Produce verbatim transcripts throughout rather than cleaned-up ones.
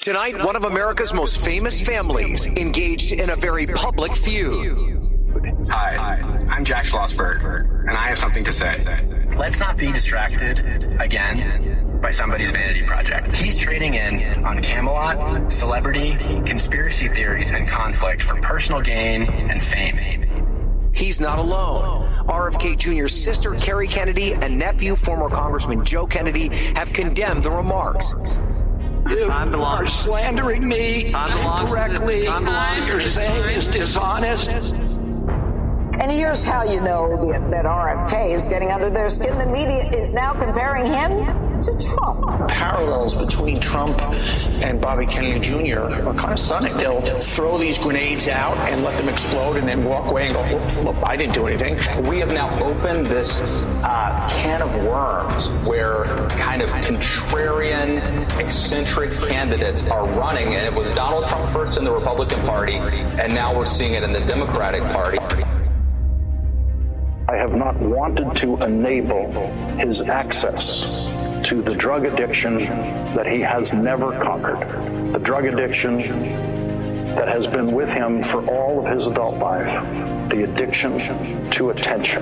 Tonight, one of America's most famous families engaged in a very public feud. Hi, I'm Jack Schlossberg, and I have something to say. Let's not be distracted again by somebody's vanity project. He's trading in on Camelot, celebrity, conspiracy theories, and conflict for personal gain and fame. He's not alone. R F K Junior's sister, Kerry Kennedy, and nephew, former Congressman Joe Kennedy, have condemned the remarks. You are slandering me directly. You're saying it's dishonest. And here's how you know that R F K is getting under their skin. The media is now comparing him to Trump. Parallels between Trump and Bobby Kennedy Junior are kind of stunning. They'll throw these grenades out and let them explode and then walk away and go, look, I didn't do anything. We have now opened this uh, can of worms where kind of contrarian, eccentric candidates are running. And it was Donald Trump first in the Republican Party, and now we're seeing it in the Democratic Party. I have not wanted to enable his access to the drug addiction that he has never conquered, the drug addiction that has been with him for all of his adult life, the addiction to attention.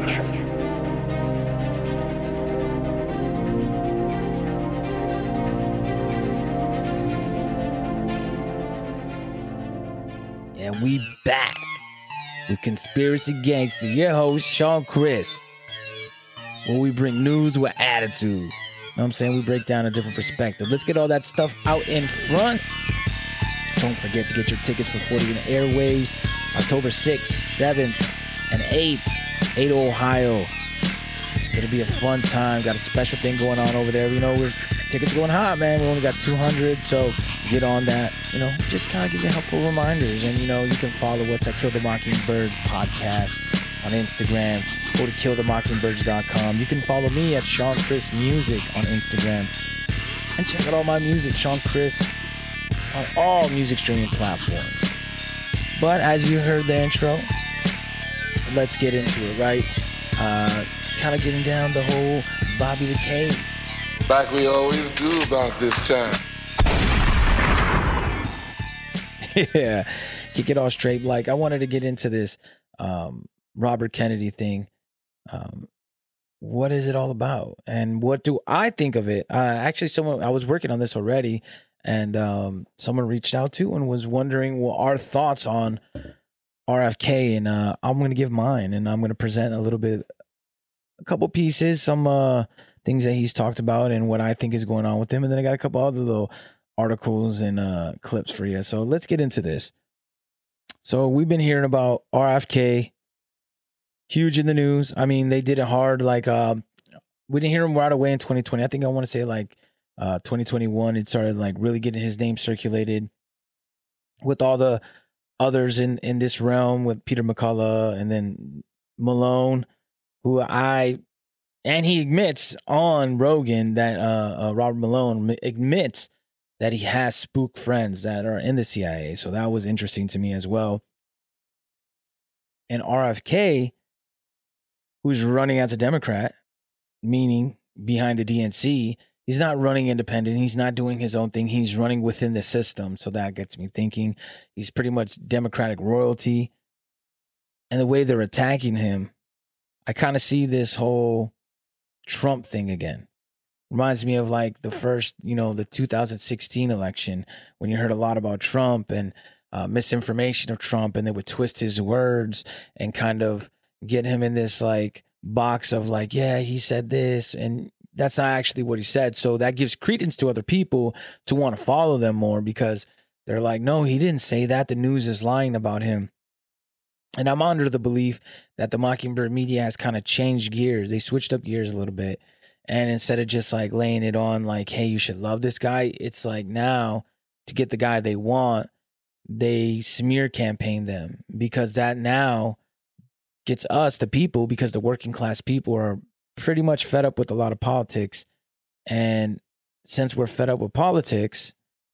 And we back with Conspiracy Gangster, your host, Sean Chris, where we bring news with attitude. You know what I'm saying? We break down a different perspective. Let's get all that stuff out in front. Don't forget to get your tickets for forty in the Airwaves, October sixth, seventh, and eighth, Ada, Ohio. It'll be a fun time. Got a special thing going on over there. You know, we're tickets going hot, man. We only got two hundred, so get on that. You know, just kind of give you helpful reminders. And, you know, you can follow us at Kill the Mockingbirds podcast on Instagram. Go to kill the mockingbirds dot com. You can follow me at Sean Chris Music on Instagram. And check out all my music, Sean Chris, on all music streaming platforms. But as you heard the intro, let's get into it, right? Uh, kind of getting down the whole Bobby the K. Like we always do about this time. Yeah, kick it all straight. Like, I wanted to get into this um, Robert Kennedy thing. Um, what is it all about? And what do I think of it? Uh, actually, someone, I was working on this already, and um, someone reached out to and was wondering what our thoughts on R F K. And uh, I'm going to give mine, and I'm going to present a little bit, a couple pieces, some uh, things that he's talked about and what I think is going on with him. And then I got a couple other little articles and uh, clips for you. So let's get into this. So we've been hearing about R F K, huge in the news. I mean, they did it hard. Like, um, we didn't hear him right away in twenty twenty. I think I want to say like uh, twenty twenty-one, it started like really getting his name circulated with all the others in, in this realm, with Peter McCullough and then Malone, who I, and he admits on Rogan that uh, uh, Robert Malone admits that he has spook friends that are in the C I A. So that was interesting to me as well. And R F K, who's running as a Democrat, meaning behind the D N C, he's not running independent. He's not doing his own thing. He's running within the system. So that gets me thinking. He's pretty much Democratic royalty. And the way they're attacking him, I kind of see this whole Trump thing again. Reminds me of like the first, you know, the two thousand sixteen election, when you heard a lot about Trump and uh, misinformation of Trump, and they would twist his words and kind of get him in this like box of like, yeah, he said this, and that's not actually what he said. So that gives credence to other people to want to follow them more, because they're like, no, he didn't say that. The news is lying about him. And I'm under the belief that the Mockingbird media has kind of changed gears. They switched up gears a little bit. And instead of just like laying it on like, hey, you should love this guy, it's like now to get the guy they want, they smear campaign them, because that now gets us, the people, because the working class people are pretty much fed up with a lot of politics. And since we're fed up with politics,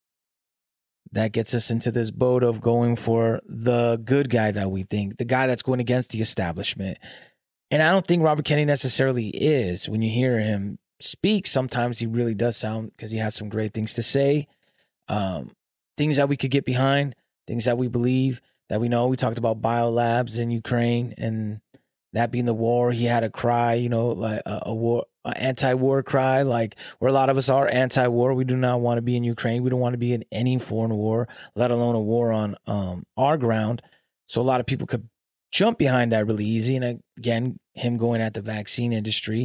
that gets us into this boat of going for the good guy that we think, the guy that's going against the establishment. And I don't think Robert Kennedy necessarily is. When you hear him speak, sometimes he really does sound, because he has some great things to say. Um, things that we could get behind, things that we believe, that we know. We talked about biolabs in Ukraine and that being the war. He had a cry, you know, like a, a war, an anti-war cry, like where a lot of us are anti-war. We do not want to be in Ukraine. We don't want to be in any foreign war, let alone a war on um, our ground. So a lot of people could jump behind that really easy. And again, him going at the vaccine industry,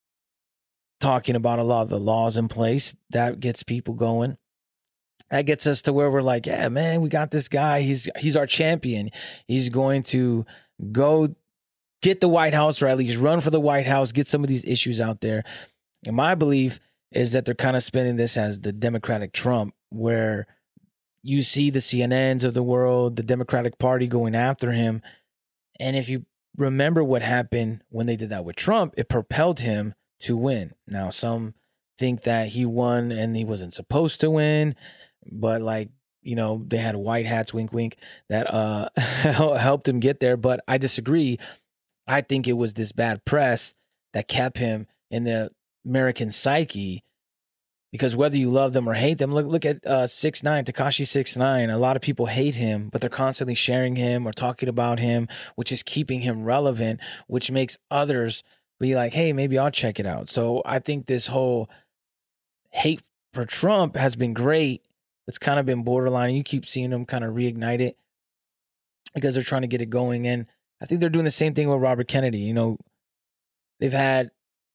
talking about a lot of the laws in place, that gets people going. That gets us to where we're like, yeah, man, we got this guy. He's he's our champion. He's going to go get the White House, or at least run for the White House, get some of these issues out there. And my belief is that they're kind of spinning this as the Democratic Trump, where you see the C N Ns of the world, the Democratic Party going after him. And if you remember what happened when they did that with Trump, it propelled him to win. Now, some think that he won and he wasn't supposed to win, but like, you know, they had white hats, wink, wink, that uh, helped him get there. But I disagree. I think it was this bad press that kept him in the American psyche, because whether you love them or hate them, look look at uh, six nine, Tekashi six nine. A lot of people hate him, but they're constantly sharing him or talking about him, which is keeping him relevant, which makes others be like, hey, maybe I'll check it out. So I think this whole hate for Trump has been great. It's kind of been borderline. You keep seeing them kind of reignite it because they're trying to get it going. And I think they're doing the same thing with Robert Kennedy. You know, they've had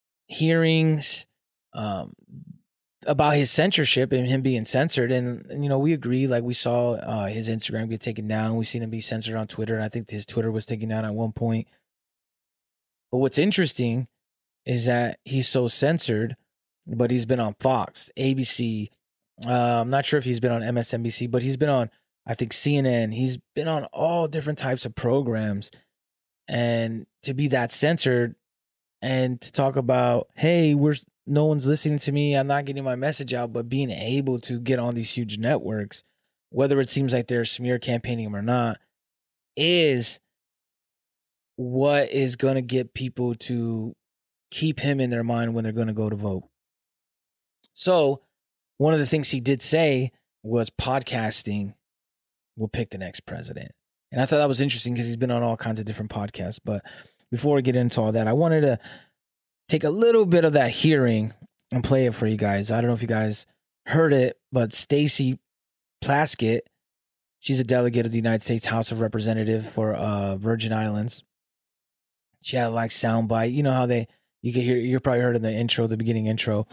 hearings um, about his censorship and him being censored. And, and, you know, we agree, like we saw uh, his Instagram get taken down. We've seen him be censored on Twitter. And I think his Twitter was taken down at one point. But what's interesting is that he's so censored, but he's been on Fox, A B C. Uh, I'm not sure if he's been on M S N B C, but he's been on, I think, C N N. He's been on all different types of programs. And to be that censored and to talk about, hey, we're no one's listening to me, I'm not getting my message out, but being able to get on these huge networks, whether it seems like they're smear campaigning him or not, is what is going to get people to keep him in their mind when they're going to go to vote. So one of the things he did say was podcasting will pick the next president. And I thought that was interesting because he's been on all kinds of different podcasts. But before we get into all that, I wanted to take a little bit of that hearing and play it for you guys. I don't know if you guys heard it, but Stacey Plaskett, she's a delegate of the United States House of Representatives for uh, Virgin Islands. She had like soundbite. You know how they, you can hear, you probably heard in the intro, the beginning intro,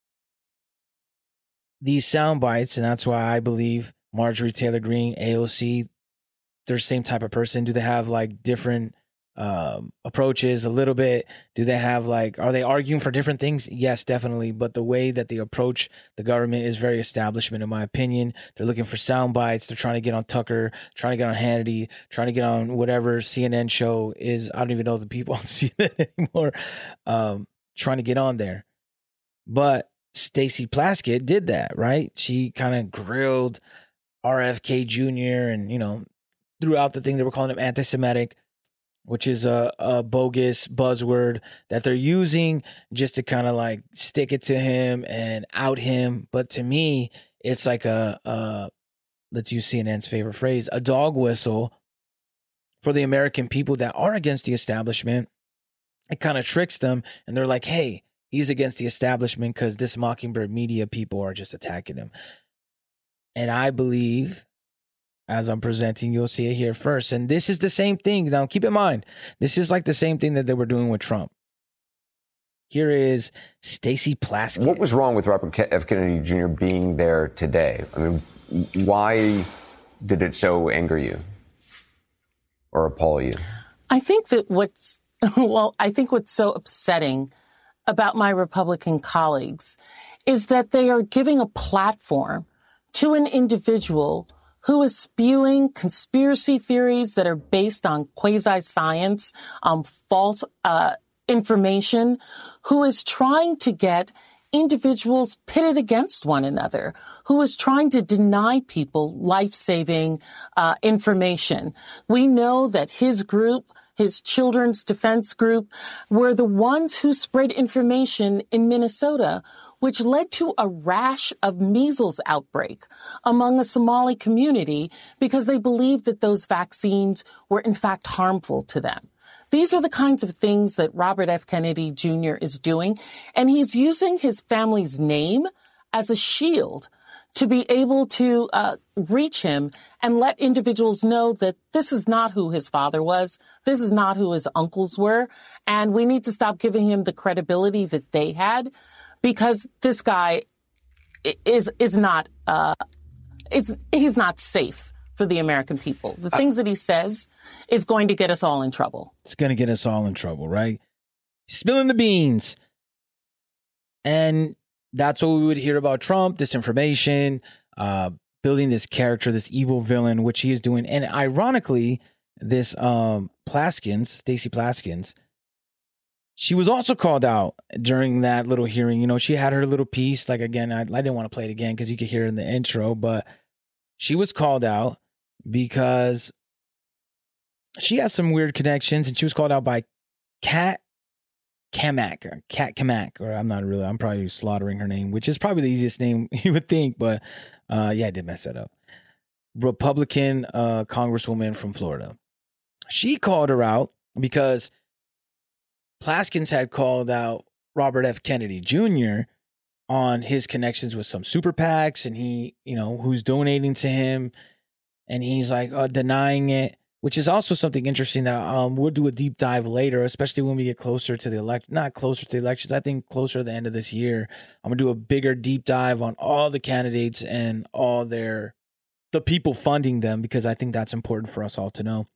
these sound bites. And that's why I believe Marjorie Taylor Greene, A O C, they're the same type of person. Do they have like different um, approaches a little bit? Do they have like, are they arguing for different things? Yes, definitely. But the way that they approach the government is very establishment, in my opinion. They're looking for sound bites. They're trying to get on Tucker, trying to get on Hannity, trying to get on whatever C N N show is. I don't even know the people on C N N anymore. Um, trying to get on there. But Stacey Plaskett did that, right? She kind of grilled R F K Junior and, you know, throughout the thing, they were calling him anti-Semitic, which is a, a bogus buzzword that they're using just to kind of like stick it to him and out him. But to me, it's like a, a, let's use C N N's favorite phrase, a dog whistle for the American people that are against the establishment. It kind of tricks them. And they're like, hey, he's against the establishment because this Mockingbird media people are just attacking him. And I believe, as I'm presenting, you'll see it here first. And this is the same thing. Now, keep in mind, this is like the same thing that they were doing with Trump. Here is Stacey Plaskett. What was wrong with Robert F. Kennedy Junior being there today? I mean, why did it so anger you or appall you? I think that what's, well, I think what's so upsetting about my Republican colleagues is that they are giving a platform to an individual who is spewing conspiracy theories that are based on quasi-science, um, false uh, information, who is trying to get individuals pitted against one another, who is trying to deny people life-saving uh, information. We know that his group, his Children's Defense Group, were the ones who spread information in Minnesota which led to a rash of measles outbreak among a Somali community because they believed that those vaccines were in fact harmful to them. These are the kinds of things that Robert F. Kennedy Junior is doing, and he's using his family's name as a shield to be able to uh, reach him and let individuals know that this is not who his father was, this is not who his uncles were, and we need to stop giving him the credibility that they had, because this guy is is not uh, is he's not safe for the American people. The things that he says is going to get us all in trouble. It's going to get us all in trouble, right? Spilling the beans. And that's what we would hear about Trump, disinformation, uh, building this character, this evil villain, which he is doing. And ironically, this um, Plaskins, Stacey Plaskins, she was also called out during that little hearing. You know, she had her little piece. Like, again, I, I didn't want to play it again because you could hear it in the intro, but she was called out because she has some weird connections, and she was called out by Kat Cammack, or Kat Cammack, or I'm not really, I'm probably slaughtering her name, which is probably the easiest name you would think, but uh, yeah, I did mess that up. Republican uh, Congresswoman from Florida. She called her out because Plaskins had called out Robert F. Kennedy Junior on his connections with some super PACs, and he, you know, who's donating to him, and he's like uh, denying it, which is also something interesting that um, we'll do a deep dive later, especially when we get closer to the elect, not closer to the elections, I think closer to the end of this year. I'm gonna do a bigger deep dive on all the candidates and all their, the people funding them, because I think that's important for us all to know.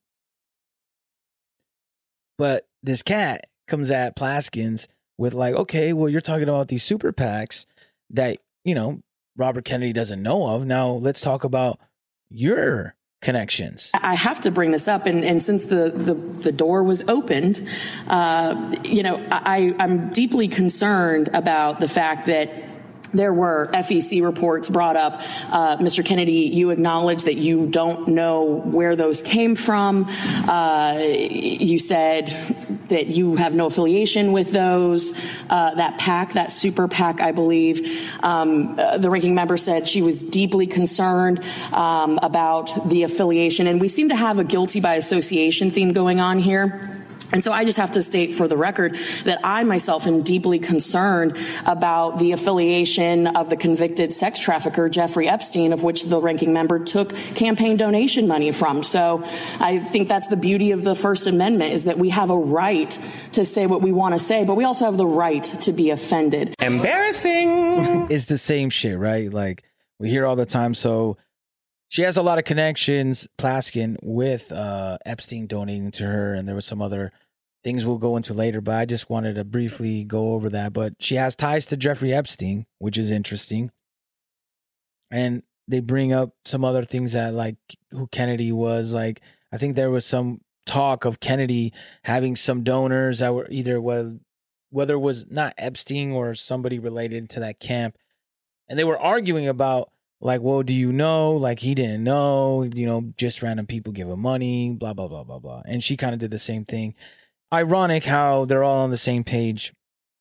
But this cat comes at Plaskins with like, okay, well, you're talking about these super PACs that, you know, Robert Kennedy doesn't know of. Now let's talk about your connections. I have to bring this up, and, and since the, the, the door was opened, uh, you know, I, I'm deeply concerned about the fact that there were F E C reports brought up. Uh, Mister Kennedy, you acknowledge that you don't know where those came from. Uh, you said that you have no affiliation with those. Uh, that PAC, that super PAC, I believe. Um, uh, the ranking member said she was deeply concerned um, about the affiliation. And we seem to have a guilty by association theme going on here. And so I just have to state for the record that I myself am deeply concerned about the affiliation of the convicted sex trafficker, Jeffrey Epstein, of which the ranking member took campaign donation money from. So I think that's the beauty of the First Amendment, is that we have a right to say what we want to say, but we also have the right to be offended. Embarrassing. It's the same shit, right? Like we hear all the time. So she has a lot of connections, Plaskin, with uh, Epstein donating to her, and there was some other things we'll go into later, but I just wanted to briefly go over that. But she has ties to Jeffrey Epstein, which is interesting. And they bring up some other things that, like, who Kennedy was. Like, I think there was some talk of Kennedy having some donors that were either, well, whether it was not Epstein or somebody related to that camp. And they were arguing about, like, well, do you know? Like, he didn't know, you know, just random people give him money, blah, blah, blah, blah, blah. And she kind of did the same thing. Ironic how they're all on the same page.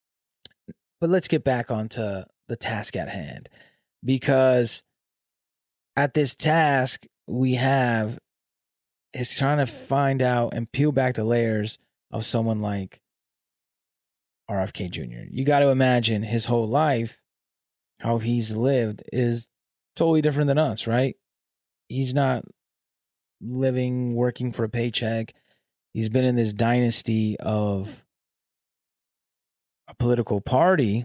But let's get back onto the task at hand. Because at this task we have is trying to find out and peel back the layers of someone like R F K Junior You got to imagine his whole life, how he's lived is totally different than us, right? He's not living, working for a paycheck. He's been in this dynasty of a political party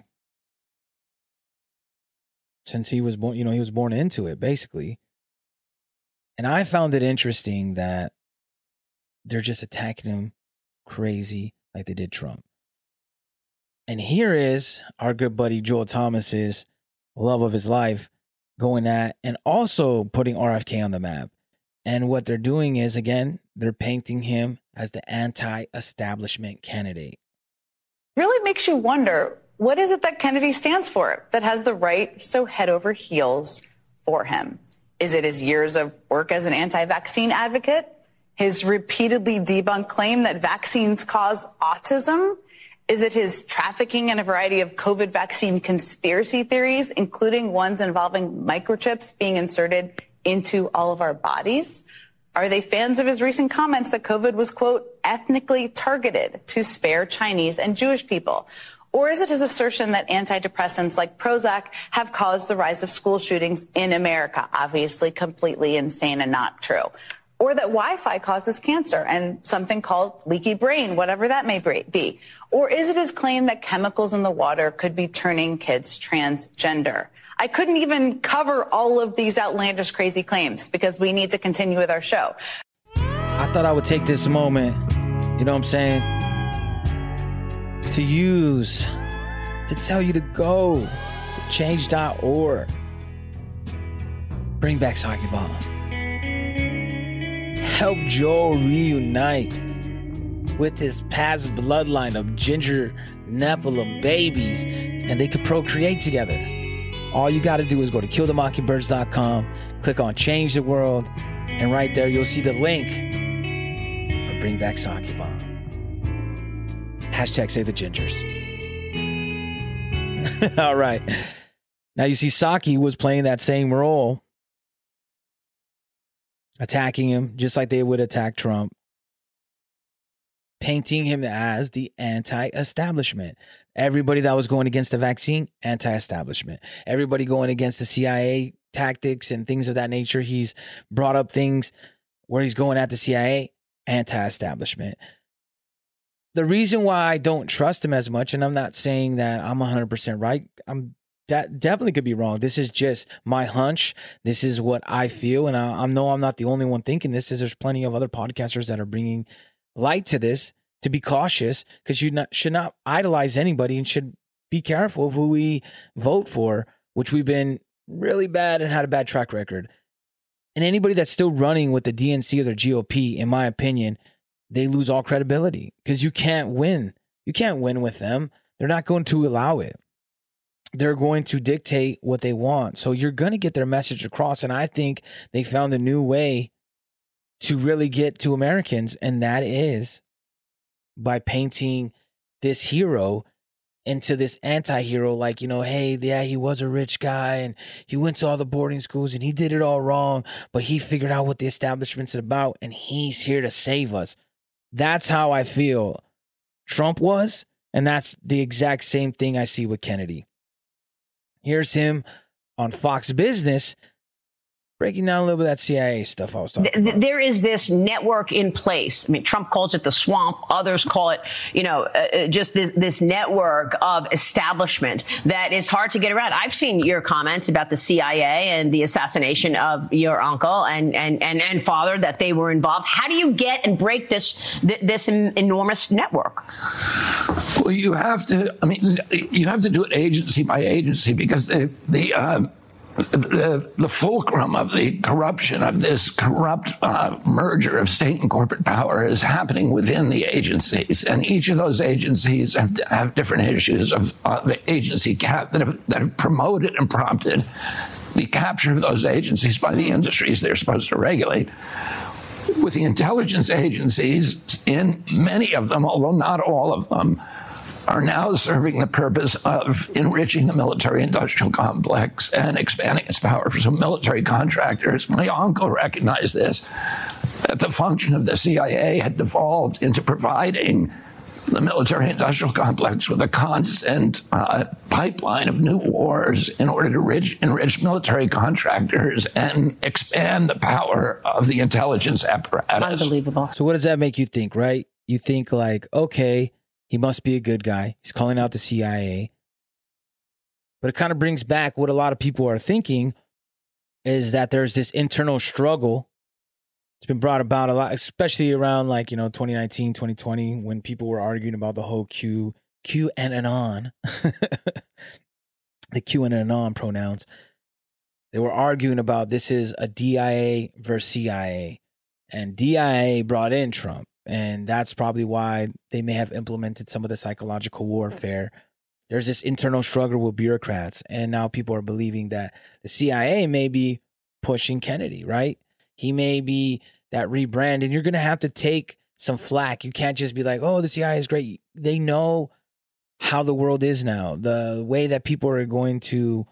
since he was born, you know, he was born into it, basically. And I found it interesting that they're just attacking him crazy like they did Trump. And here is our good buddy Joel Thomas's love of his life going at and also putting R F K on the map. And what they're doing is, again, they're painting him as the anti-establishment candidate. Really makes you wonder, what is it that Kennedy stands for that has the right so head over heels for him? Is it his years of work as an anti-vaccine advocate? His repeatedly debunked claim that vaccines cause autism? Is it his trafficking in a variety of COVID vaccine conspiracy theories, including ones involving microchips being inserted into all of our bodies? Are they fans of his recent comments that COVID was, quote, ethnically targeted to spare Chinese and Jewish people? Or is it his assertion that antidepressants like Prozac have caused the rise of school shootings in America? Obviously completely insane and not true. Or that Wi-Fi causes cancer and something called leaky brain, whatever that may be. Or is it his claim that chemicals in the water could be turning kids transgender? I couldn't even cover all of these outlandish, crazy claims because we need to continue with our show. I thought I would take this moment, you know what I'm saying, to use, to tell you to go to change dot org. Bring back Saki Bomb. Help Joel reunite with his past bloodline of ginger Nephilim babies, and they could procreate together. All you got to do is go to kill the mockingbirds dot com, click on Change the World, and right there you'll see the link for Bring Back Saki Bomb. Hashtag save the gingers. All right. Now you see Saki was playing that same role, attacking him just like they would attack Trump, painting him as the anti-establishment. Everybody that was going against the vaccine, anti-establishment. Everybody going against the C I A tactics and things of that nature. He's brought up things where he's going at the C I A, anti-establishment. The reason why I don't trust him as much, and I'm not saying that I'm one hundred percent right, I'm that definitely could be wrong. This is just my hunch. This is what I feel, and I, I know I'm not the only one thinking this. Is there's plenty of other podcasters that are bringing light to this, to be cautious, because you not, should not idolize anybody and should be careful of who we vote for, which we've been really bad and had a bad track record. And anybody that's still running with the D N C or the G O P, in my opinion, they lose all credibility because you can't win. You can't win with them. They're not going to allow it. They're going to dictate what they want. So you're going to get their message across. And I think they found a new way to really get to Americans. And that is by painting this hero into this anti-hero, like, you know, hey, yeah, he was a rich guy and he went to all the boarding schools and he did it all wrong, but he figured out what the establishment's about and he's here to save us. That's how I feel Trump was, and that's the exact same thing I see with Kennedy. Here's him on Fox Business breaking down a little bit of that C I A stuff I was talking about. There is this network in place. I mean, Trump calls it the swamp. Others call it, you know, uh, just this, this network of establishment that is hard to get around. I've seen your comments about the C I A and the assassination of your uncle and, and, and, and father, that they were involved. How do you get and break this, this enormous network? Well, you have to, I mean, you have to do it agency by agency because the, the, um, The, the fulcrum of the corruption of this corrupt uh, merger of state and corporate power is happening within the agencies, and each of those agencies have, have different issues of uh, the agency cap that have, that have promoted and prompted the capture of those agencies by the industries they're supposed to regulate. With the intelligence agencies, in many of them, although not all of them, are now serving the purpose of enriching the military-industrial complex and expanding its power for some military contractors. My uncle recognized this, that the function of the C I A had devolved into providing the military-industrial complex with a constant uh, pipeline of new wars in order to enrich, enrich military contractors and expand the power of the intelligence apparatus. Unbelievable. So what does that make you think, right? You think like, okay, he must be a good guy. He's calling out the C I A. But it kind of brings back what a lot of people are thinking is that there's this internal struggle. It's been brought about a lot, especially around like, you know, twenty nineteen, twenty twenty, when people were arguing about the whole Q, Q and anon, the Q and anon pronouns. They were arguing about this is a D I A versus C I A. And D I A brought in Trump. And that's probably why they may have implemented some of the psychological warfare. There's this internal struggle with bureaucrats. And now people are believing that the C I A may be pushing Kennedy, right? He may be that rebrand. And you're going to have to take some flack. You can't just be like, oh, the C I A is great. They know how the world is now, the way that people are going to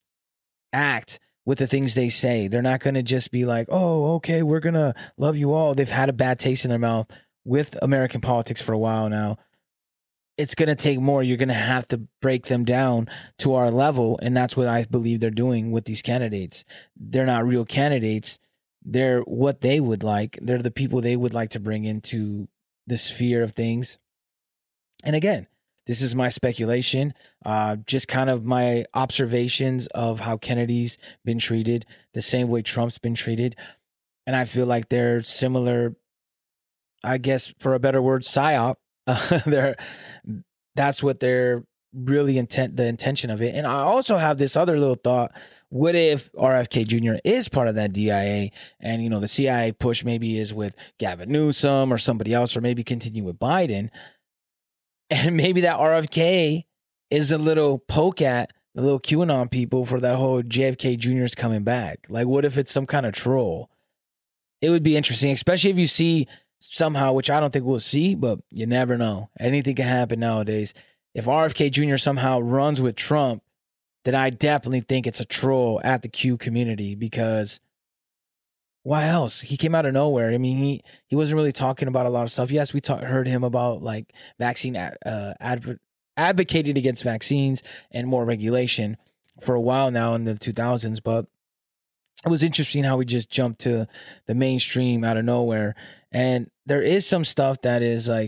act with the things they say. They're not going to just be like, oh, okay, we're going to love you all. They've had a bad taste in their mouth with American politics for a while now. It's going to take more. You're going to have to break them down to our level. And that's what I believe they're doing with these candidates. They're not real candidates. They're what they would like. They're the people they would like to bring into the sphere of things. And again, this is my speculation, uh, just kind of my observations of how Kennedy's been treated, the same way Trump's been treated. And I feel like they're similar, I guess, for a better word, psyop. Uh, they're, that's what they're really intent, the intention of it. And I also have this other little thought. What if R F K Junior is part of that D I A and, you know, the C I A push maybe is with Gavin Newsom or somebody else, or maybe continue with Biden? And maybe that R F K is a little poke at the little QAnon people for that whole J F K Junior's coming back. Like, what if it's some kind of troll? It would be interesting, especially if you see somehow, which I don't think we'll see, but you never know. Anything can happen nowadays. If R F K Junior somehow runs with Trump, then I definitely think it's a troll at the Q community, because why else? He came out of nowhere. I mean, he, he wasn't really talking about a lot of stuff. Yes, we talk, heard him about like vaccine, uh, adv- advocated against vaccines and more regulation for a while now in the two thousands. But it was interesting how we just jumped to the mainstream out of nowhere. And there is some stuff that is like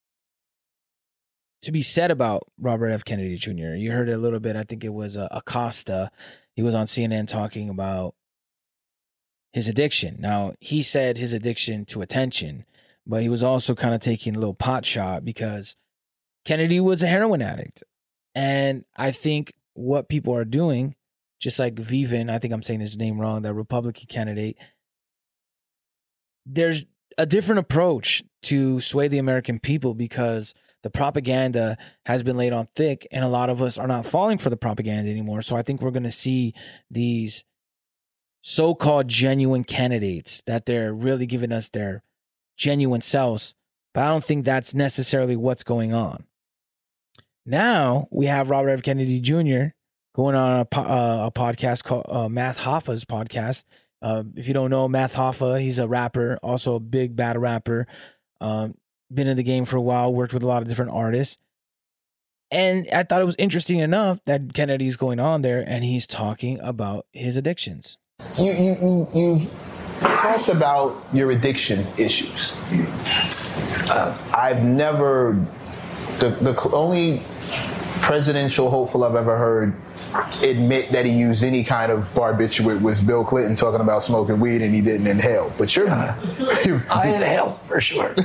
to be said about Robert F. Kennedy Junior You heard it a little bit. I think it was uh, Acosta. He was on C N N talking about his addiction. Now, he said his addiction to attention, but he was also kind of taking a little pot shot because Kennedy was a heroin addict. And I think what people are doing, just like Vivin, I think I'm saying his name wrong, that Republican candidate, there's a different approach to sway the American people because the propaganda has been laid on thick and a lot of us are not falling for the propaganda anymore. So I think we're going to see these so-called genuine candidates that they're really giving us their genuine selves, but I don't think that's necessarily what's going on. Now we have Robert F. Kennedy Junior going on a, po- uh, a podcast called uh, Math Hoffa's podcast. Uh, if you don't know Math Hoffa, he's a rapper, also a big battle rapper. Um, been in the game for a while, worked with a lot of different artists. And I thought it was interesting enough that Kennedy's going on there and he's talking about his addictions. You, you, you, you've talked about your addiction issues. Uh, I've never, the, the only presidential hopeful I've ever heard admit that he used any kind of barbiturate was Bill Clinton talking about smoking weed and he didn't inhale. But you're, you're I inhaled for sure.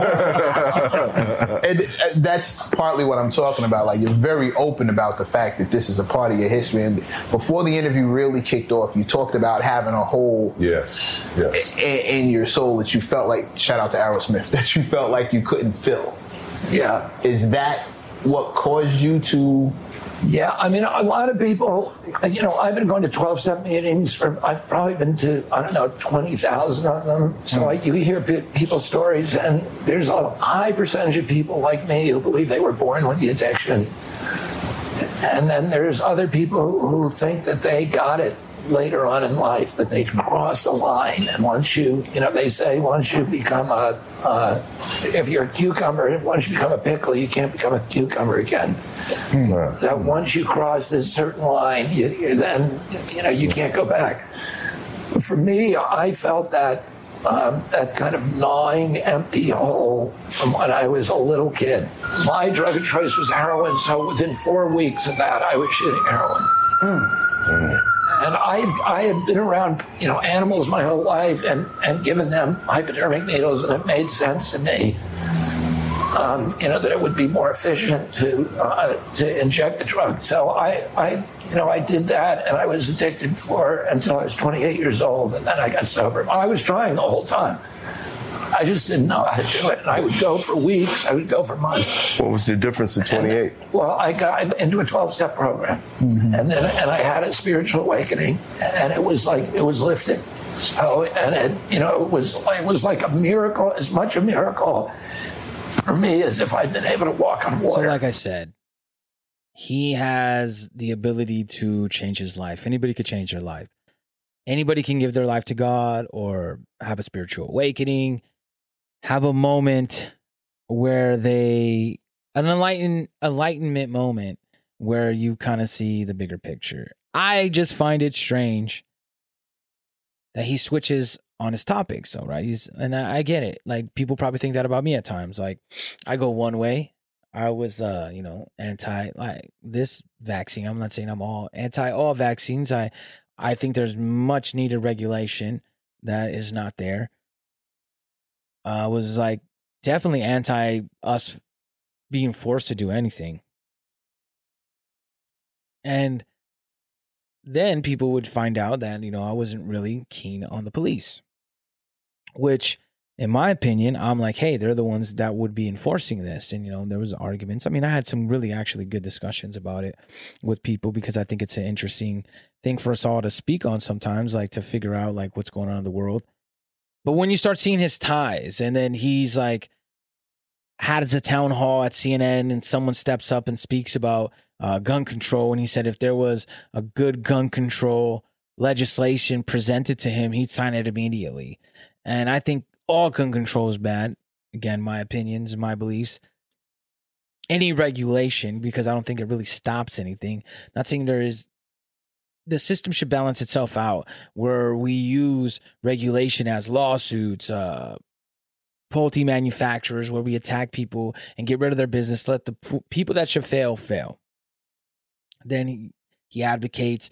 And that's partly what I'm talking about. Like, you're very open about the fact that this is a part of your history. And before the interview really kicked off, you talked about having a hole yes, yes. In, in your soul that you felt like, shout out to Aerosmith, that you felt like you couldn't fill. Yeah. Is that what caused you to? Yeah, I mean, a lot of people, you know, I've been going to twelve-step meetings for, I've probably been to, I don't know, twenty thousand of them. So mm. I, you hear pe- people's stories, and there's a high percentage of people like me who believe they were born with the addiction. And then there's other people who think that they got it later on in life, that they crossed the line. And once you, you know, they say once you become a, uh, if you're a cucumber, once you become a pickle, you can't become a cucumber again. Mm. That once you cross this certain line, you, you then, you know, you can't go back. For me, I felt that um, that kind of gnawing, empty hole from when I was a little kid. My drug of choice was heroin, so within four weeks of that, I was shooting heroin. Mm. Mm. And I, I had been around, you know, animals my whole life and, and given them hypodermic needles, and it made sense to me, um, you know, that it would be more efficient to uh, to inject the drug. So I, I, you know, I did that, and I was addicted for until I was twenty-eight years old, and then I got sober. I was trying the whole time. I just didn't know how to do it. And I would go for weeks. I would go for months. What was the difference in twenty-eight? And, well, I got into a twelve-step program, mm-hmm. and then and I had a spiritual awakening, and it was like it was lifting. So, and it, you know, it was it was like a miracle, as much a miracle for me as if I'd been able to walk on water. So, like I said, he has the ability to change his life. Anybody could change their life. Anybody can give their life to God or have a spiritual awakening, have a moment where they, an enlighten, enlightenment moment where you kind of see the bigger picture. I just find it strange that he switches on his topics. So, right. He's, and I, I get it. Like, people probably think that about me at times. Like, I go one way. I was, uh, you know, anti like this vaccine. I'm not saying I'm all anti all vaccines. I, I think there's much needed regulation that is not there. I uh, was like definitely anti us being forced to do anything. And then people would find out that, you know, I wasn't really keen on the police, which in my opinion, I'm like, hey, they're the ones that would be enforcing this. And, you know, there was arguments. I mean, I had some really actually good discussions about it with people because I think it's an interesting thing for us all to speak on sometimes, like to figure out like what's going on in the world. But when you start seeing his ties and then he's like, had a town hall at C N N and someone steps up and speaks about uh, gun control. And he said if there was a good gun control legislation presented to him, he'd sign it immediately. And I think all gun control is bad. Again, my opinions, my beliefs. Any regulation, because I don't think it really stops anything. Not saying there is, the system should balance itself out where we use regulation as lawsuits, uh, faulty manufacturers, where we attack people and get rid of their business. Let the f- people that should fail, fail. Then he, he advocates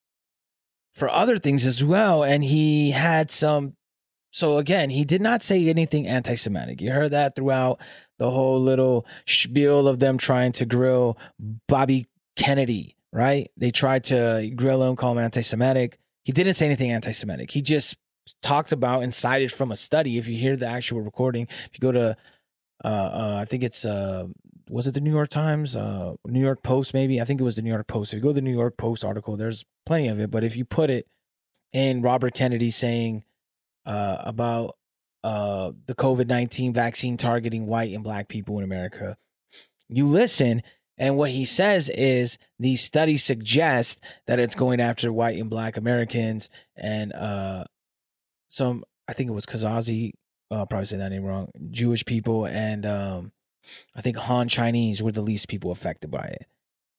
for other things as well. And he had some, so again, he did not say anything anti-Semitic. You heard that throughout the whole little spiel of them trying to grill Bobby Kennedy, right? They tried to grill him, call him anti-Semitic. He didn't say anything anti-Semitic. He just talked about and cited from a study. If you hear the actual recording, if you go to, uh, uh, I think it's, uh, was it the New York Times, uh, New York Post, maybe? I think it was the New York Post. If you go to the New York Post article, there's plenty of it. But if you put it in Robert Kennedy saying uh, about uh, the COVID nineteen vaccine targeting white and black people in America, you listen, and what he says is these studies suggest that it's going after white and black Americans and uh, some, I think it was Kazazi, uh, I'll probably say that name wrong, Jewish people, and um, I think Han Chinese were the least people affected by it.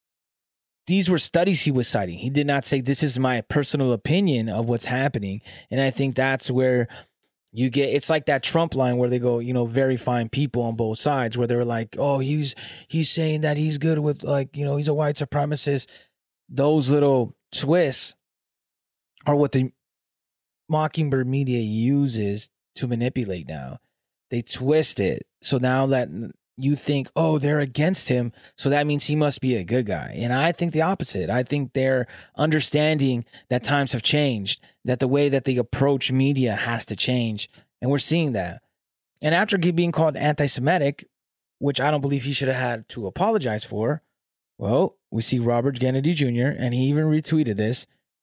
These were studies he was citing. He did not say, this is my personal opinion of what's happening. And I think that's where you get, it's like that Trump line where they go, you know, very fine people on both sides, where they're like, oh, he's, he's saying that he's good with, like, you know, he's a white supremacist. Those little twists are what the Mockingbird media uses to manipulate now. They twist it. So now that you think, oh, they're against him, so that means he must be a good guy. And I think the opposite. I think they're understanding that times have changed, that the way that they approach media has to change. And we're seeing that. And after being called anti-Semitic, which I don't believe he should have had to apologize for, well, we see Robert Kennedy Junior, and he even retweeted this.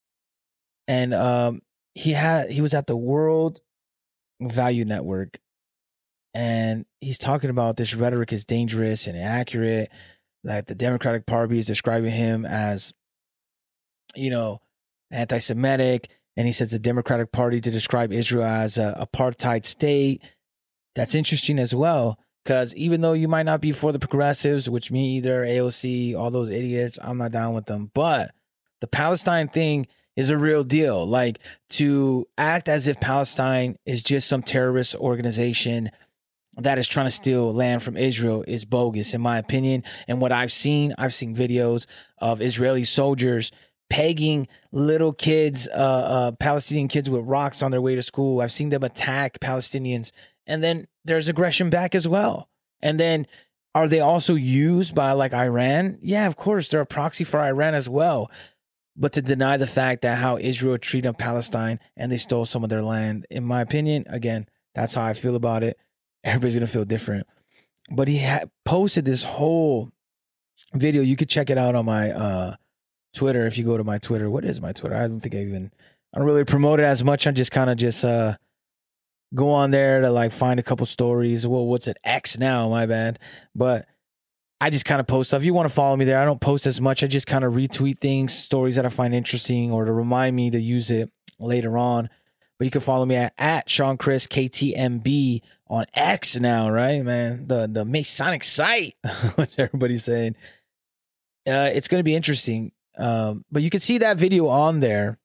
And um, he had he was at the World Value Network, and he's talking about this rhetoric is dangerous and inaccurate, that the Democratic Party is describing him as, you know, anti-Semitic. And he says the Democratic Party to describe Israel as an apartheid state. That's interesting as well, because even though you might not be for the progressives, which me either, A O C, all those idiots, I'm not down with them. But the Palestine thing is a real deal. Like, to act as if Palestine is just some terrorist organization that is trying to steal land from Israel is bogus, in my opinion. And what I've seen, I've seen videos of Israeli soldiers pegging little kids, uh, uh, Palestinian kids with rocks on their way to school. I've seen them attack Palestinians. And then there's aggression back as well. And then are they also used by like Iran? Yeah, of course. They're a proxy for Iran as well. But to deny the fact that how Israel treated Palestine and they stole some of their land, in my opinion, again, that's how I feel about it. Everybody's going to feel different. But he had posted this whole video. You could check it out on my uh, Twitter. If you go to my Twitter, what is my Twitter? I don't think I even, I don't really promote it as much. I just kind of just uh, go on there to like find a couple stories. Well, what's it? X now, my bad. But I just kind of post stuff. If you want to follow me there, I don't post as much. I just kind of retweet things, stories that I find interesting, or to remind me to use it later on. But you can follow me at, at Sean Chris K T M B on X now, right, man? The the Masonic site, what everybody's saying. Uh, it's going to be interesting. Um, but you can see that video on there.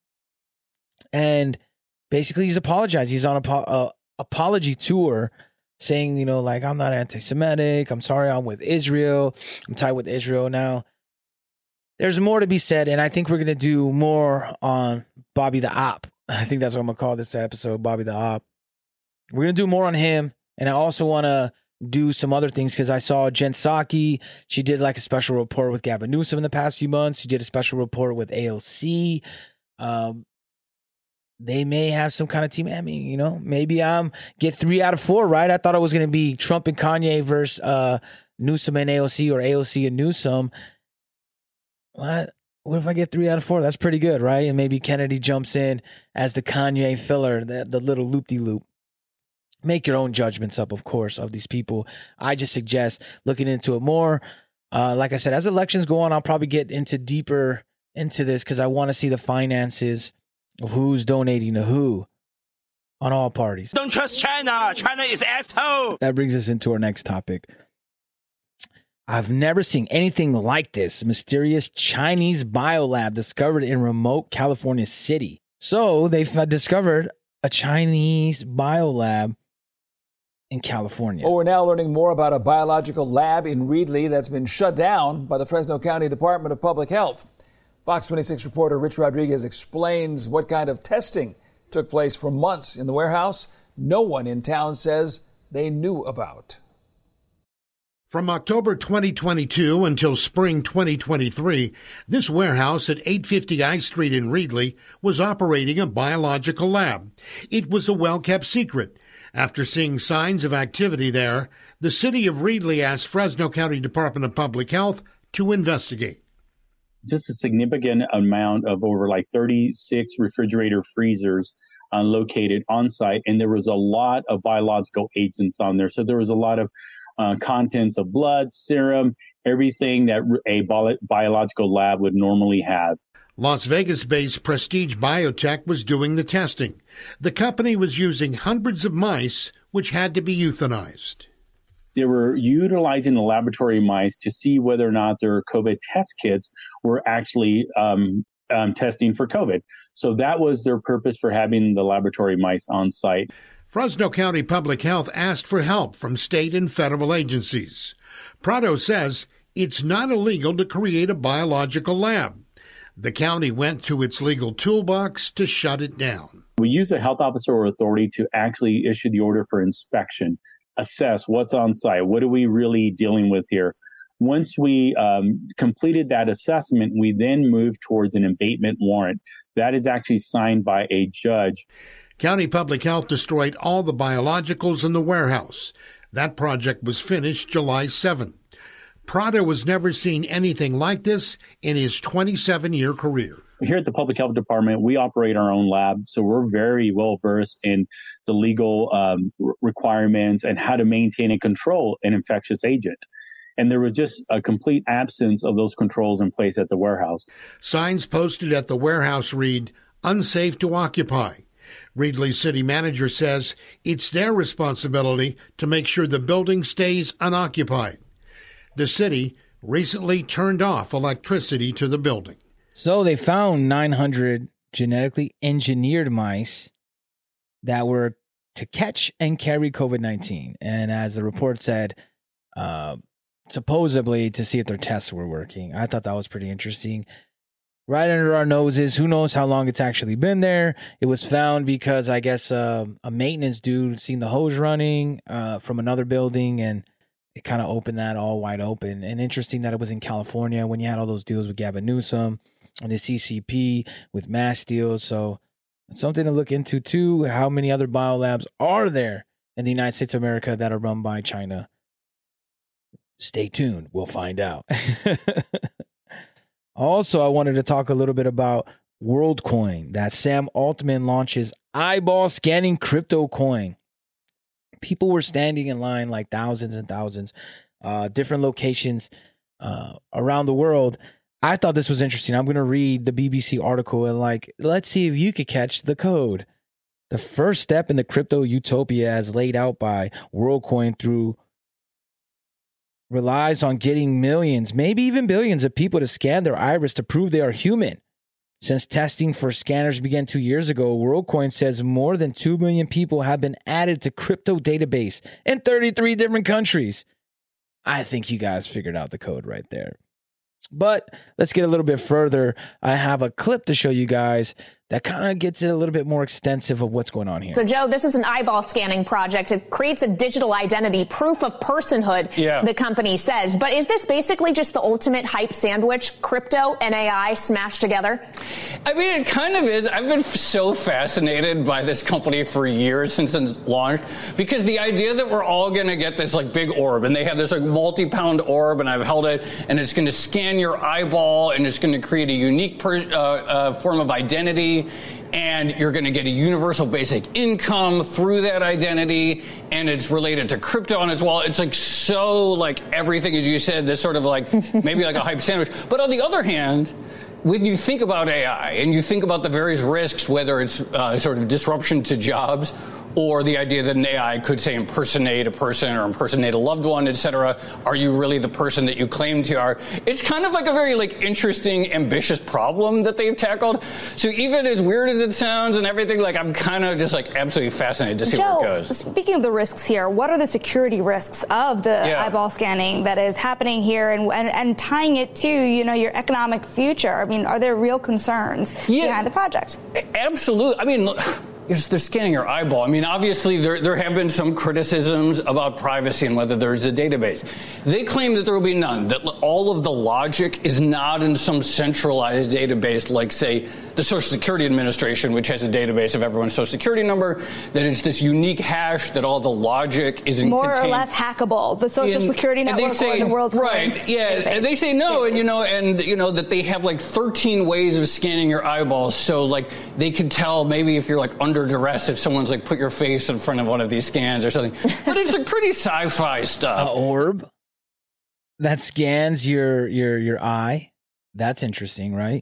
And basically, he's apologized. He's on a po- uh, apology tour saying, you know, like, I'm not anti-Semitic. I'm sorry, I'm with Israel. I'm tied with Israel now. There's more to be said. And I think we're going to do more on Bobby the Op. I think that's what I'm going to call this episode, Bobby the Op. We're going to do more on him. And I also want to do some other things because I saw Jen Psaki. She did like a special report with Gavin Newsom in the past few months. She did a special report with A O C. Um, they may have some kind of team. I mean, you know, maybe I'm get three out of four, right? I thought it was going to be Trump and Kanye versus uh, Newsom and A O C, or A O C and Newsom. What? What if I get three out of four? That's pretty good, right? And maybe Kennedy jumps in as the Kanye filler, the, the little loop-de-loop. Make your own judgments up, of course, of these people. I just suggest looking into it more. Uh, like I said, as elections go on, I'll probably get into deeper into this because I want to see the finances of who's donating to who on all parties. Don't trust China. China is asshole. That brings us into our next topic. I've never seen anything like this. Mysterious Chinese biolab discovered in remote California city. So they've uh, discovered a Chinese biolab in California. Oh, we're now learning more about a biological lab in Reedley that's been shut down by the Fresno County Department of Public Health. Fox twenty-six reporter Rich Rodriguez explains what kind of testing took place for months in the warehouse no one in town says they knew about. From October twenty twenty-two until spring twenty twenty-three, this warehouse at eight fifty I Street in Reedley was operating a biological lab. It was a well-kept secret. After seeing signs of activity there, the city of Reedley asked Fresno County Department of Public Health to investigate. Just a significant amount of over like thirty-six refrigerator freezers uh, located on site, and there was a lot of biological agents on there. So there was a lot of Uh, contents of blood, serum, everything that a bio- biological lab would normally have. Las Vegas-based Prestige Biotech was doing the testing. The company was using hundreds of mice, which had to be euthanized. They were utilizing the laboratory mice to see whether or not their COVID test kits were actually um, um, testing for COVID. So that was their purpose for having the laboratory mice on site. Fresno County Public Health asked for help from state and federal agencies. Prado says it's not illegal to create a biological lab. The county went to its legal toolbox to shut it down. We use a health officer or authority to actually issue the order for inspection, assess what's on site, what are we really dealing with here. Once we um, completed that assessment, we then moved towards an abatement warrant. That is actually signed by a judge. County Public Health destroyed all the biologicals in the warehouse. That project was finished July seventh. Prado has never seen anything like this in his twenty-seven-year career. Here at the Public Health Department, we operate our own lab, so we're very well versed in the legal um, requirements and how to maintain and control an infectious agent. And there was just a complete absence of those controls in place at the warehouse. Signs posted at the warehouse read, "Unsafe to occupy." Reedley city manager says it's their responsibility to make sure the building stays unoccupied. The city recently turned off electricity to the building. So they found nine hundred genetically engineered mice that were to catch and carry COVID nineteen. And as the report said, uh, supposedly to see if their tests were working. I thought that was pretty interesting. Right under our noses. Who knows how long it's actually been there? It was found because I guess uh, a maintenance dude seen the hose running uh, from another building, and it kind of opened that all wide open. And interesting that it was in California when you had all those deals with Gavin Newsom and the C C P with mass deals. So it's something to look into too. How many other biolabs are there in the United States of America that are run by China? Stay tuned. We'll find out. Also, I wanted to talk a little bit about WorldCoin, that Sam Altman launches eyeball scanning crypto coin. People were standing in line like thousands and thousands uh, different locations uh, around the world. I thought this was interesting. I'm going to read the B B C article and like, let's see if you could catch the code. The first step in the crypto utopia as laid out by WorldCoin through relies on getting millions, maybe even billions of people to scan their iris to prove they are human. Since testing for scanners began two years ago, WorldCoin says more than two million people have been added to crypto database in thirty-three different countries. I think you guys figured out the code right there. But let's get a little bit further. I have a clip to show you guys that kind of gets it a little bit more extensive of what's going on here. So, Joe, this is an eyeball scanning project. It creates a digital identity, proof of personhood, yeah. the company says. But is this basically just the ultimate hype sandwich, crypto and A I smashed together? I mean, it kind of is. I've been so fascinated by this company for years since it's launched, because the idea that we're all going to get this like big orb, and they have this like multi-pound orb, and I've held it, and it's going to scan your eyeball, and it's going to create a unique per, uh, uh, form of identity, and you're going to get a universal basic income through that identity, and it's related to crypto and as well. It's like so like everything, as you said, this sort of like maybe like a hype sandwich. But on the other hand, when you think about A I and you think about the various risks, whether it's uh, sort of disruption to jobs, or the idea that an A I could, say, impersonate a person or impersonate a loved one, et cetera. Are you really the person that you claim to are? It's kind of like a very like interesting, ambitious problem that they've tackled. So even as weird as it sounds and everything, like I'm kind of just like absolutely fascinated to see Joe, where it goes. Speaking of the risks here, what are the security risks of the Yeah. eyeball scanning that is happening here, and, and and tying it to, you know, your economic future? I mean, are there real concerns Yeah. behind the project? Absolutely. I mean, look, it's, they're scanning your eyeball. I mean, obviously, there there have been some criticisms about privacy and whether there's a database. They claim that there will be none, that all of the logic is not in some centralized database like, say, the Social Security Administration, which has a database of everyone's Social Security number, that it's this unique hash, that all the logic is in More contained. or less hackable, the Social And- Security and they Network say- or the World right, yeah, and they say no, and you know, and you know that they have like thirteen ways of scanning your eyeballs, so like they can tell maybe if you're like under duress, if someone's like put your face in front of one of these scans or something. But it's like pretty sci-fi stuff. A orb that scans your your your eye. That's interesting, right?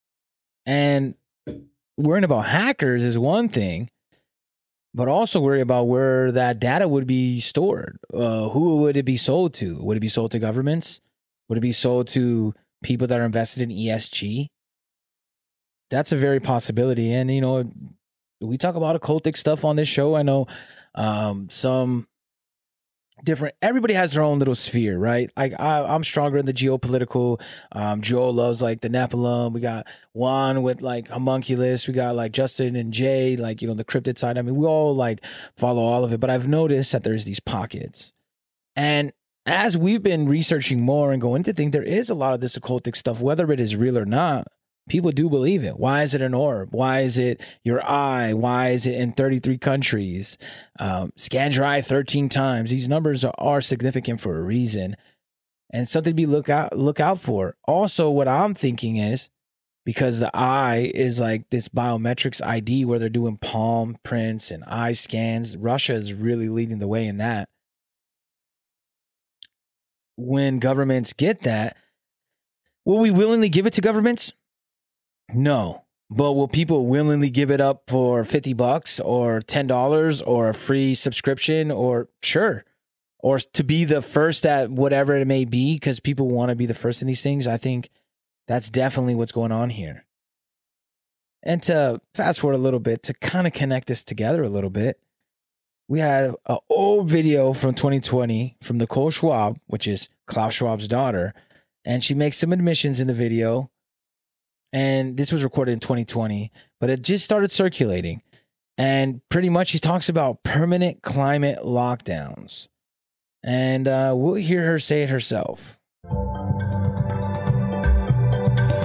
And worrying about hackers is one thing, but also worry about where that data would be stored. Uh, who would it be sold to? Would it be sold to governments? Would it be sold to people that are invested in E S G? That's a very possibility. And, you know, we talk about occultic stuff on this show. I know um, some different, everybody has their own little sphere, right? Like I, I'm stronger in the geopolitical. Um, Joe loves like the Nephilim. We got Juan with like homunculus. We got like Justin and Jay, like, you know, the cryptid side. I mean, we all like follow all of it, but I've noticed that there's these pockets. And as we've been researching more and going to think there is a lot of this occultic stuff, whether it is real or not, people do believe it. Why is it an orb? Why is it your eye? Why is it in thirty-three countries? Um, scans your eye thirteen times. These numbers are, are significant for a reason, and something to be look out look out for. Also, what I'm thinking is, because the eye is like this biometrics I D where they're doing palm prints and eye scans. Russia is really leading the way in that. When governments get that, will we willingly give it to governments? No. But will people willingly give it up for fifty bucks or ten dollars or a free subscription? Or sure. Or to be the first at whatever it may be because people want to be the first in these things. I think that's definitely what's going on here. And to fast forward a little bit, to kind of connect this together a little bit, we had an old video from twenty twenty from Nicole Schwab, which is Klaus Schwab's daughter. And she makes some admissions in the video. And this was recorded in twenty twenty, but it just started circulating. And pretty much she talks about permanent climate lockdowns. And uh, we'll hear her say it herself.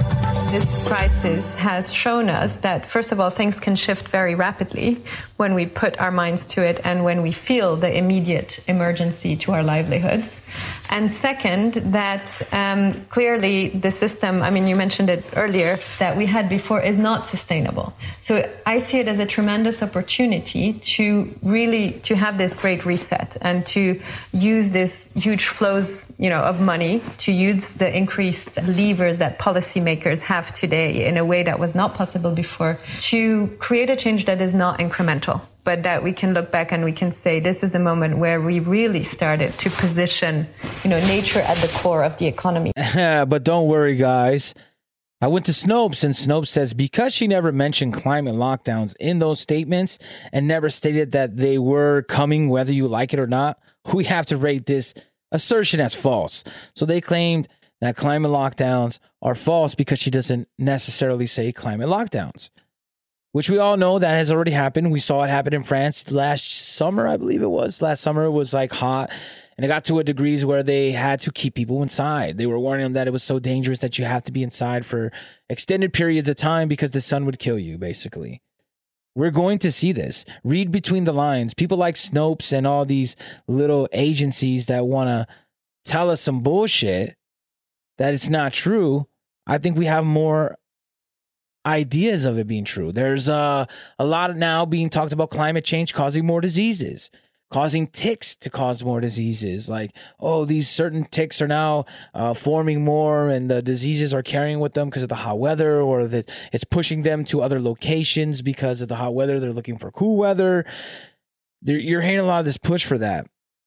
This crisis has shown us that, first of all, things can shift very rapidly when we put our minds to it and when we feel the immediate emergency to our livelihoods. And second, that um, clearly the system, I mean, you mentioned it earlier, that we had before is not sustainable. So I see it as a tremendous opportunity to really, to have this great reset and to use this huge flows, you know, of money, to use the increased levers that policymakers have today in a way that was not possible before, to create a change that is not incremental, but that we can look back and we can say this is the moment where we really started to position, you know, nature at the core of the economy. But don't worry, guys. I went to Snopes, and Snopes says because she never mentioned climate lockdowns in those statements and never stated that they were coming, whether you like it or not, we have to rate this assertion as false. So they claimed that climate lockdowns are false because she doesn't necessarily say climate lockdowns, which we all know that has already happened. We saw it happen in France last summer, I believe it was. Last summer it was like hot, and it got to a degrees where they had to keep people inside. They were warning them that it was so dangerous that you have to be inside for extended periods of time because the sun would kill you, basically. We're going to see this. Read between the lines. People like Snopes and all these little agencies that want to tell us some bullshit that it's not true. I think we have more ideas of it being true. There's uh, a lot now being talked about climate change causing more diseases, causing ticks to cause more diseases. Like, oh, these certain ticks are now uh, forming more and the diseases are carrying with them because of the hot weather, or that it's pushing them to other locations because of the hot weather. They're looking for cool weather. They're, you're hearing a lot of this push for that.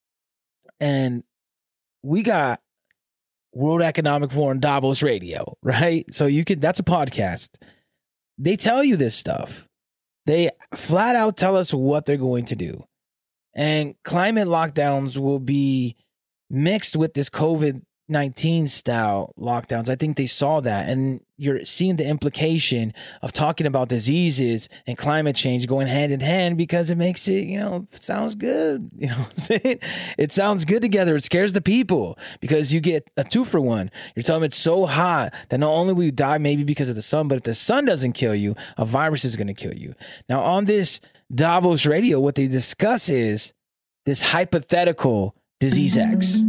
And we got World Economic Forum Davos Radio, right? So you can, that's a podcast. They tell you this stuff. They flat out tell us what they're going to do. And climate lockdowns will be mixed with this COVID nineteen style lockdowns. I think they saw that. And you're seeing the implication of talking about diseases and climate change going hand in hand because it makes it, you know, it sounds good. You know what I'm saying? It sounds good together. It scares the people because you get a two for one. You're telling them it's so hot that not only will you die maybe because of the sun, but if the sun doesn't kill you, a virus is going to kill you. Now, on this Davos Radio, what they discuss is this hypothetical disease X.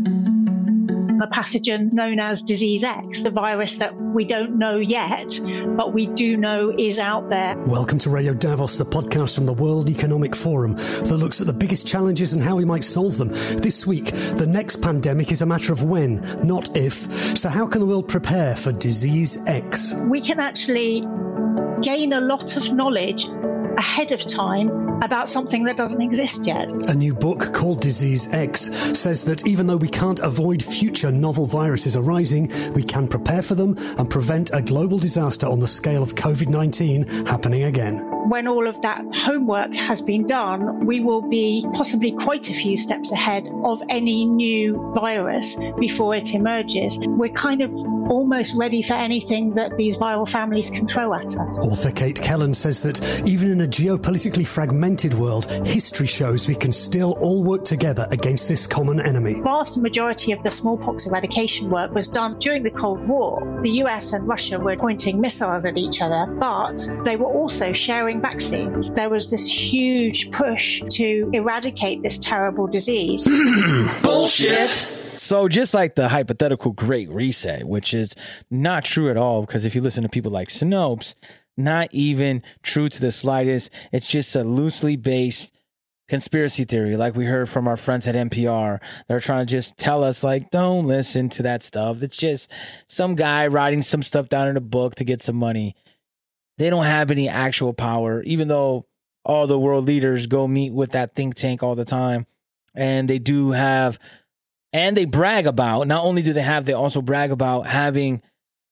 A pathogen known as disease X, the virus that we don't know yet, but we do know is out there. Welcome to Radio Davos, the podcast from the World Economic Forum that looks at the biggest challenges and how we might solve them. This week, the next pandemic is a matter of when, not if. So how can the world prepare for disease X? We can actually gain a lot of knowledge ahead of time about something that doesn't exist yet. A new book called Disease X says that even though we can't avoid future novel viruses arising, we can prepare for them and prevent a global disaster on the scale of COVID nineteen happening again. When all of that homework has been done, we will be possibly quite a few steps ahead of any new virus before it emerges. We're kind of almost ready for anything that these viral families can throw at us. Author Kate Kellen says that even in a geopolitically fragmented world, history shows we can still all work together against this common enemy. The vast majority of the smallpox eradication work was done during the Cold War. The U S and Russia were pointing missiles at each other, but they were also sharing vaccines. There was this huge push to eradicate this terrible disease. Bullshit. So just like the hypothetical Great Reset, which is not true at all, because if you listen to people like Snopes, not even true to the slightest. It's just a loosely based conspiracy theory, like we heard from our friends at N P R. They're trying to just tell us, like, don't listen to that stuff. It's just some guy writing some stuff down in a book to get some money. They don't have any actual power, even though all the world leaders go meet with that think tank all the time. And they do have, and they brag about, not only do they have, they also brag about having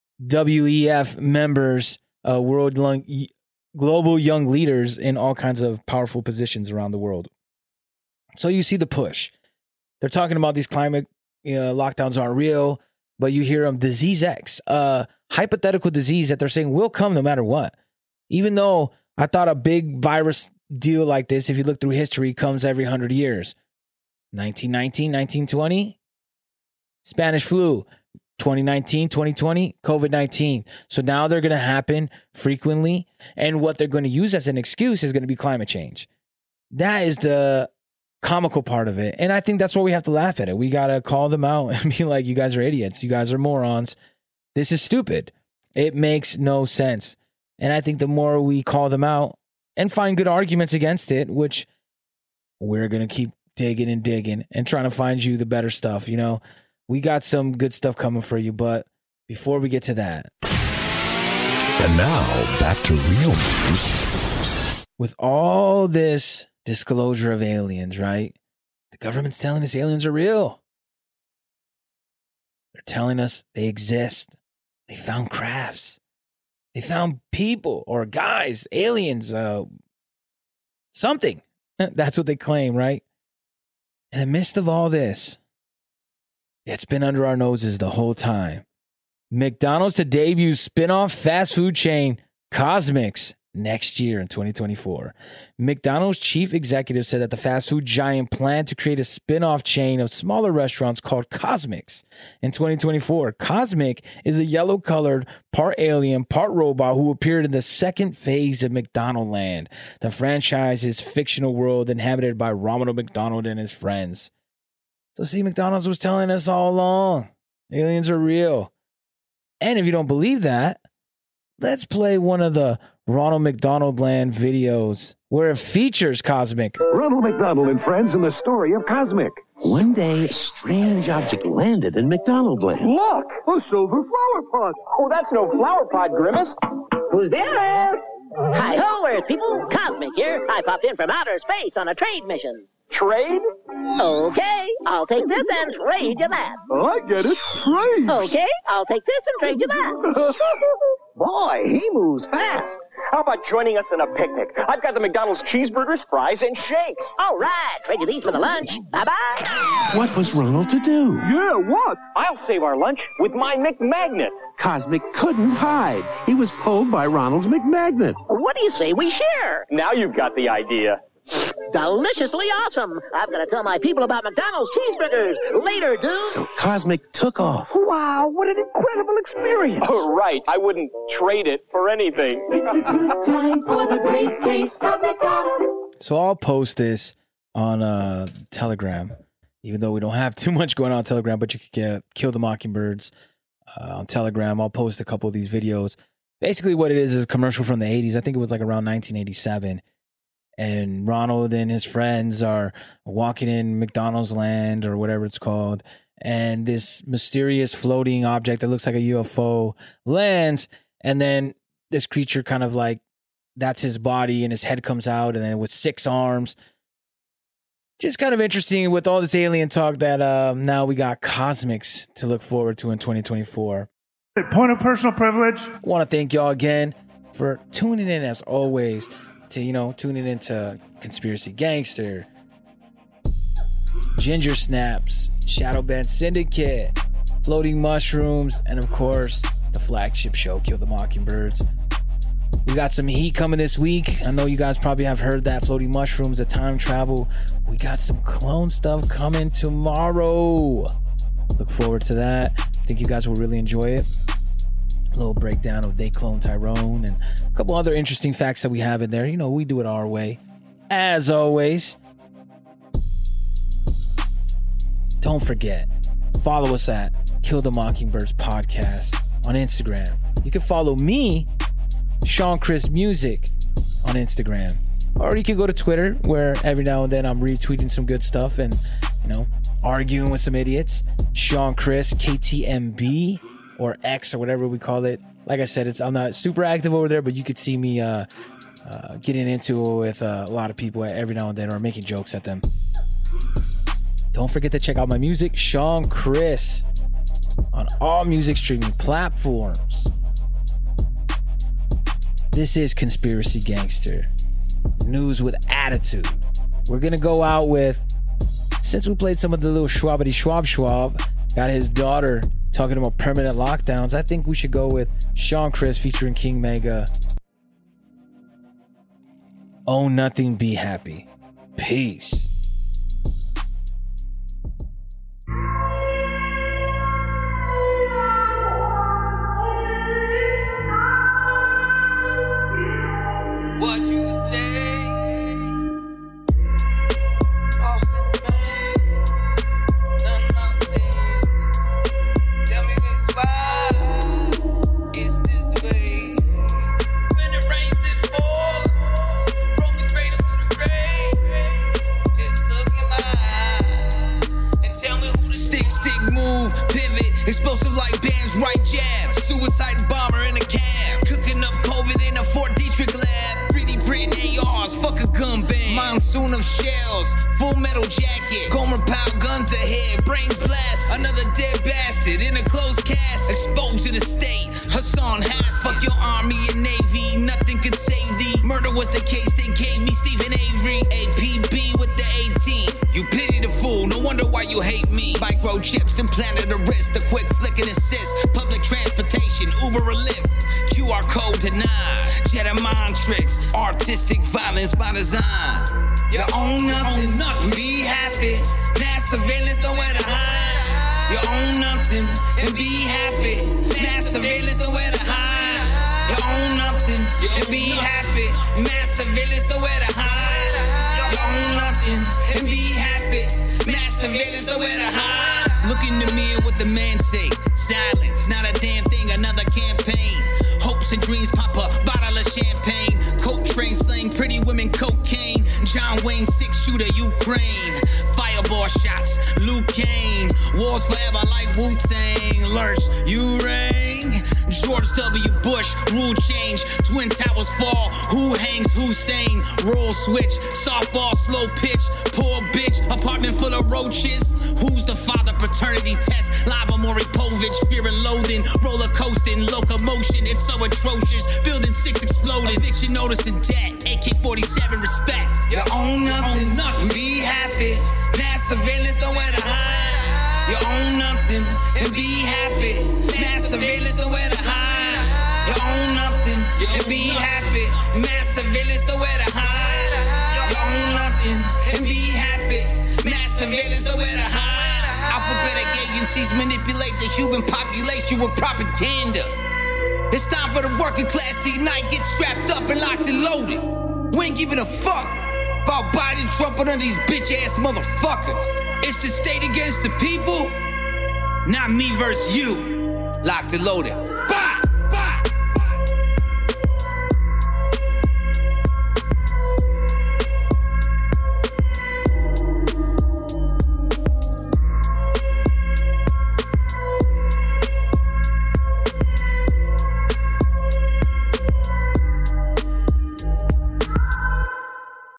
W E F members, uh, world long, global young leaders in all kinds of powerful positions around the world. So you see the push. They're talking about these climate you know, lockdowns aren't real, but you hear them, disease X, uh, hypothetical disease that they're saying will come no matter what. Even though I thought a big virus deal like this, if you look through history, comes every hundred years. nineteen nineteen, nineteen twenty, Spanish flu. twenty nineteen, twenty twenty, COVID nineteen. So now they're going to happen frequently. And what they're going to use as an excuse is going to be climate change. That is the comical part of it. And I think that's why we have to laugh at it. We got to call them out and be like, you guys are idiots. You guys are morons. This is stupid. It makes no sense. And I think the more we call them out and find good arguments against it, which we're going to keep digging and digging and trying to find you the better stuff. You know, we got some good stuff coming for you. But before we get to that. And now back to real news. With all this disclosure of aliens, right? The government's telling us aliens are real. They're telling us they exist. They found crafts. They found people or guys, aliens, uh, something. That's what they claim, right? In the midst of all this, it's been under our noses the whole time. McDonald's to debut spin-off fast food chain Cosmix next year in twenty twenty-four. McDonald's chief executive said that the fast food giant planned to create a spin-off chain of smaller restaurants called Cosmix in twenty twenty-four. Cosmic is a yellow-colored, part alien, part robot who appeared in the second phase of McDonald Land, the franchise's fictional world inhabited by Ronald McDonald and his friends. So see, McDonald's was telling us all along, aliens are real. And if you don't believe that, let's play one of the Ronald McDonald Land videos where it features Cosmic. Ronald McDonald and friends in the story of Cosmic. One day, a strange object landed in McDonald Land. Look, a silver flower pot. Oh, that's no flower pot, Grimace. Who's there? Hi-ho, Earth people. Cosmic here. I popped in from outer space on a trade mission. Trade? Okay, I'll take this and trade you that. I get it. Trade. Okay, I'll take this and trade you that. Boy, he moves fast. How about joining us in a picnic? I've got the McDonald's cheeseburgers, fries, and shakes. All right, trade you these for the lunch. Bye-bye. What was Ronald to do? Yeah, what? I'll save our lunch with my McMagnet. Cosmic couldn't hide. He was pulled by Ronald's McMagnet. What do you say we share? Now you've got the idea. Deliciously awesome. I've got to tell my people about McDonald's cheeseburgers. Later, dude. So Cosmic took off. Wow, what an incredible experience. Oh, right. I wouldn't trade it for anything. Time for the great taste of McDonald's. So I'll post this on uh, Telegram, even though we don't have too much going on, on Telegram, but you can get Kill the Mockingbirds uh, on Telegram. I'll post a couple of these videos. Basically what it is is a commercial from the eighties. I think it was like around nineteen eighty-seven. And Ronald and his friends are walking in McDonald's Land or whatever it's called. And this mysterious floating object that looks like a U F O lands. And then this creature kind of like, that's his body and his head comes out. And then with six arms. Just kind of interesting with all this alien talk that uh, now we got Cosmix to look forward to in twenty twenty-four. Point of personal privilege. I want to thank y'all again for tuning in as always. To, you know, tuning into Conspiracy Gangster, Ginger Snaps, Shadow Band Syndicate, Floating Mushrooms, and of course, the flagship show, Kill the Mockingbirds. We got some heat coming this week. I know you guys probably have heard that. Floating Mushrooms, the time travel. We got some clone stuff coming tomorrow. Look forward to that. I think you guys will really enjoy it. A little breakdown of They Clone Tyrone and a couple other interesting facts that we have in there. You know, we do it our way. As always, don't forget, follow us at Kill the Mockingbirds Podcast on Instagram. You can follow me, Sean Chris Music, on Instagram. Or you can go to Twitter, where every now and then I'm retweeting some good stuff and, you know, arguing with some idiots. Sean Chris, K T M B. Or X or whatever we call it. Like I said, it's I'm not super active over there, but you could see me uh, uh, getting into it with uh, a lot of people every now and then or making jokes at them. Don't forget to check out my music, Sean Chris, on all music streaming platforms. This is Conspiracy Gangster. News with attitude. We're going to go out with, since we played some of the little schwabbity schwab schwab, got his daughter talking about permanent lockdowns, I think we should go with Sean Chris featuring King Mega. Own nothing, be happy. Peace. Explosive like bands, right jab. Suicide bomber in a cab. Cooking up COVID in a Fort Detrick lab. three D printing A Rs, fuck a gun band. Monsoon of shells, full metal jacket. Gomer Pyle gun to head, brains blast. Another dead bastard in a closed cast. Exposed to the state, Hassan Hass. Fuck your army and navy, nothing could save thee. Murder was the case they gave me, Stephen Avery. A P B with the eighteen. You pity the fool, no wonder why you hate me. Microchips implanted a wrist, a quick flick and assist. Public transportation, Uber or Lyft. Q R code denied. Jedi mind tricks, artistic violence by design. You own nothing, nothing. Be happy. Mass surveillance, nowhere to hide. You own nothing and be happy. Mass surveillance, nowhere to hide. You own nothing and be happy. Mass surveillance, nowhere to hide. You own nothing and be happy. Mass surveillance, nowhere to hide. Look in the mirror what the man say. Silence, not a damn thing, another campaign. Hopes and dreams pop up, bottle of champagne. Coke train slang, pretty women, cocaine. John Wayne, six shooter, Ukraine. Fireball shots, Luke Kane. Wars forever like Wu-Tang. Lurch, you reign. George W. Bush, rule change. Twin towers fall, who hangs Hussein? Roll switch, softball, slow pitch. Poor bitch, apartment full of roaches. Who's the father? Paternity test. Lava Maury Povich, fear and loathing. Roller coasting, locomotion, it's so atrocious. Building six exploded. Eviction notice and debt. A K forty-seven respect. You own nothing, nothing. Be happy. Mass surveillance, nowhere to hide. You own nothing and be happy. Mass surveillance, nowhere to hide. You own nothing and be happy. Mass surveillance, nowhere to hide. You own nothing and be happy. Mass surveillance, nowhere to hide. Alphabetic agencies manipulate the human population with propaganda. It's time for the working class to unite, get strapped up and locked and loaded. We ain't giving a fuck about Biden, Trump, and none of these bitch-ass motherfuckers. It's the state against the people, not me versus you. Locked and loaded. Bye!